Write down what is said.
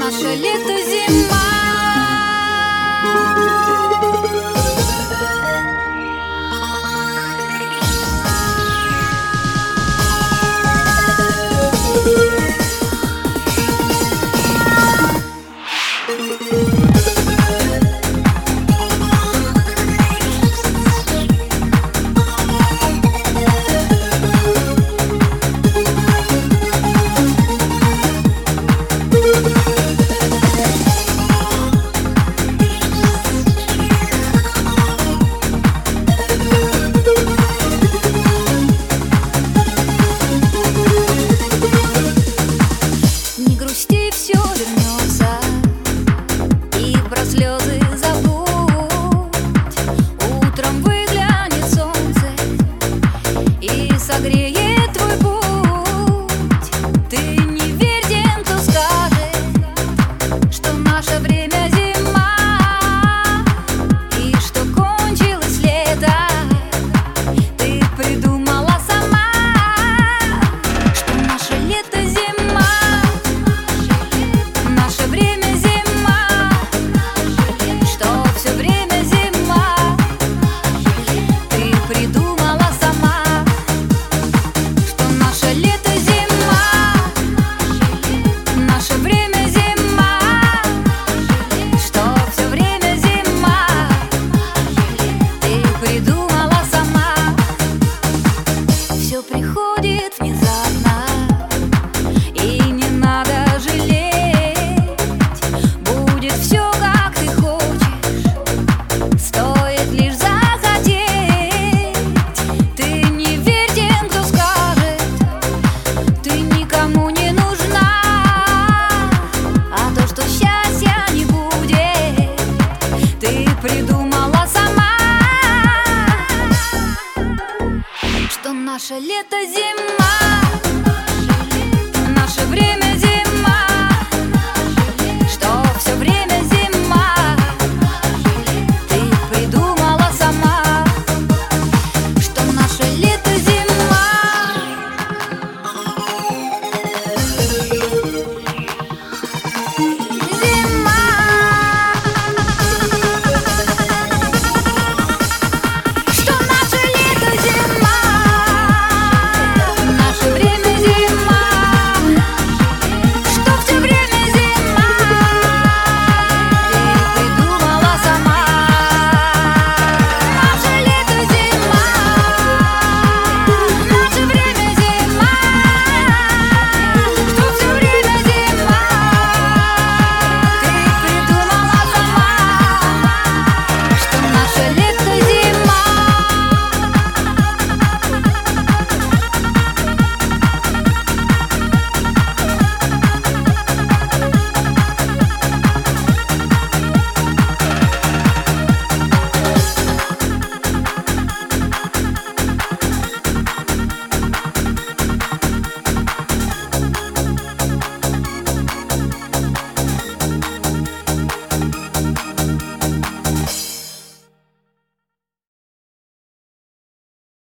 наше лето зима. Не грусти, все вернется, и про слезы забудь. Утром выглянет солнце и согреет твой путь. Ты не верь тем, кто скажет, что наше время зима, и что кончилось лето. Ты придумала сама, что наше лето зима. Наше время зима, что все время зима. Ты придумала сама, что наше лето зима. Наше время зима, что все время зима. Ты придумала сама. Все приходит внезапно, и не надо жалеть. Будет все, как ты хочешь, стоит лишь захотеть. Ты не верь тем, кто скажет, ты никому не нужна. А то, что счастья не будет, ты придумала сама, что наше лето зима.